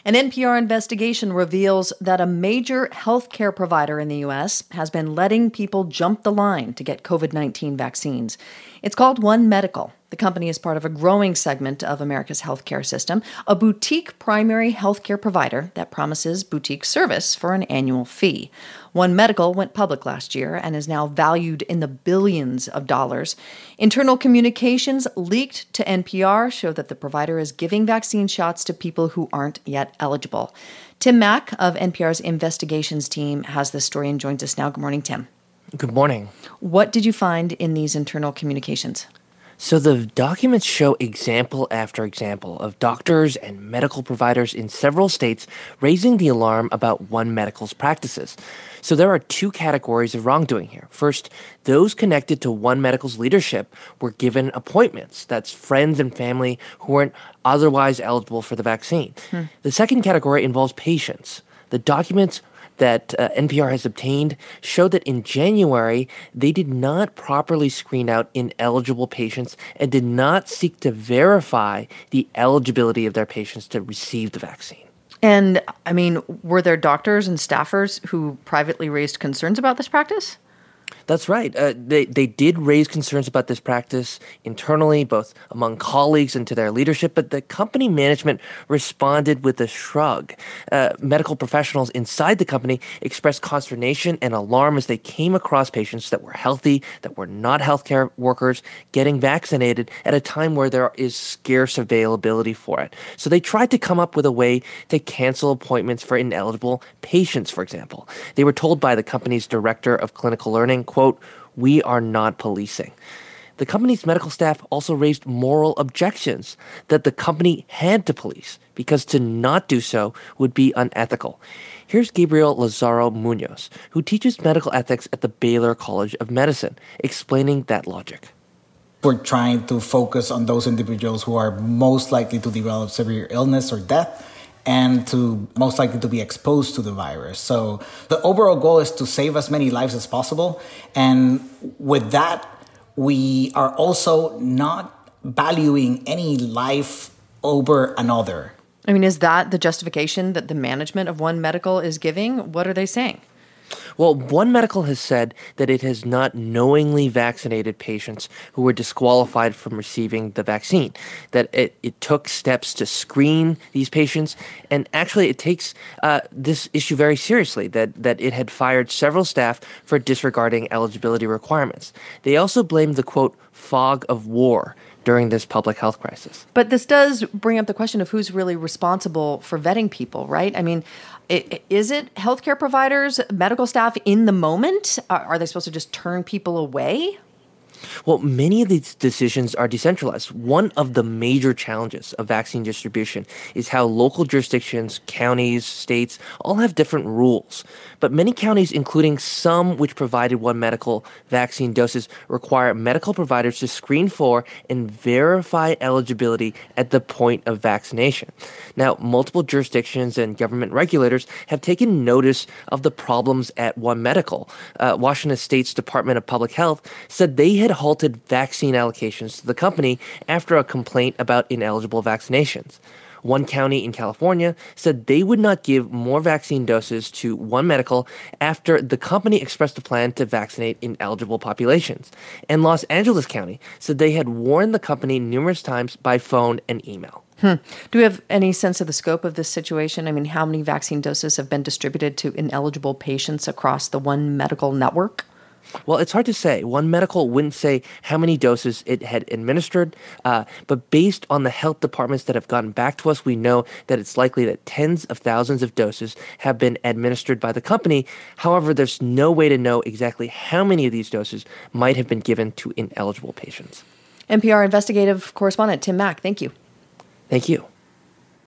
An NPR investigation reveals that a major healthcare provider in the U.S. has been letting people jump the line to get COVID-19 vaccines. It's called One Medical. The company is part of a growing segment of America's healthcare system, a boutique primary healthcare provider that promises boutique service for an annual fee. One Medical went public last year and is now valued in the billions of dollars. Internal communications leaked to NPR show that the provider is giving vaccine shots to people who aren't yet eligible. Tim Mack of NPR's investigations team has this story and joins us now. Good morning, Tim. Good morning. What did you find in these internal communications? So the documents show example after example of doctors and medical providers in several states raising the alarm about One Medical's practices. So there are two categories of wrongdoing here. First, those connected to One Medical's leadership were given appointments. That's friends and family who weren't otherwise eligible for the vaccine. The second category involves patients. The documents that NPR has obtained show that in January, they did not properly screen out ineligible patients and did not seek to verify the eligibility of their patients to receive the vaccine. And, were there doctors and staffers who privately raised concerns about this practice? That's right. They did raise concerns about this practice internally, both among colleagues and to their leadership, but the company management responded with a shrug. Medical professionals inside the company expressed consternation and alarm as they came across patients that were healthy, that were not healthcare workers, getting vaccinated at a time where there is scarce availability for it. So they tried to come up with a way to cancel appointments for ineligible patients, for example. They were told by the company's director of clinical learning, quote, "We are not policing." The company's medical staff also raised moral objections that the company had to police because to not do so would be unethical. Here's Gabriel Lazaro Munoz, who teaches medical ethics at the Baylor College of Medicine, explaining that logic. We're trying to focus on those individuals who are most likely to develop severe illness or death and to most likely to be exposed to the virus. So the overall goal is to save as many lives as possible. And with that, we are also not valuing any life over another. Is that the justification that the management of One Medical is giving? What are they saying? Well, One Medical has said that it has not knowingly vaccinated patients who were disqualified from receiving the vaccine, that it took steps to screen these patients, and actually it takes this issue very seriously, that it had fired several staff for disregarding eligibility requirements. They also blamed the, quote, fog of war during this public health crisis. But this does bring up the question of who's really responsible for vetting people, right? Is it healthcare providers, medical staff in the moment? Are they supposed to just turn people away? Well, many of these decisions are decentralized. One of the major challenges of vaccine distribution is how local jurisdictions, counties, states all have different rules. But many counties, including some which provided One Medical vaccine doses, require medical providers to screen for and verify eligibility at the point of vaccination. Now, multiple jurisdictions and government regulators have taken notice of the problems at One Medical. Washington State's Department of Public Health said they had halted vaccine allocations to the company after a complaint about ineligible vaccinations. One county in California said they would not give more vaccine doses to One Medical after the company expressed a plan to vaccinate ineligible populations. And Los Angeles County said they had warned the company numerous times by phone and email. Do we have any sense of the scope of this situation? How many vaccine doses have been distributed to ineligible patients across the One Medical network? Well, it's hard to say. One Medical wouldn't say how many doses it had administered, but based on the health departments that have gotten back to us, we know that it's likely that tens of thousands of doses have been administered by the company. However, there's no way to know exactly how many of these doses might have been given to ineligible patients. NPR investigative correspondent Tim Mack, thank you. Thank you.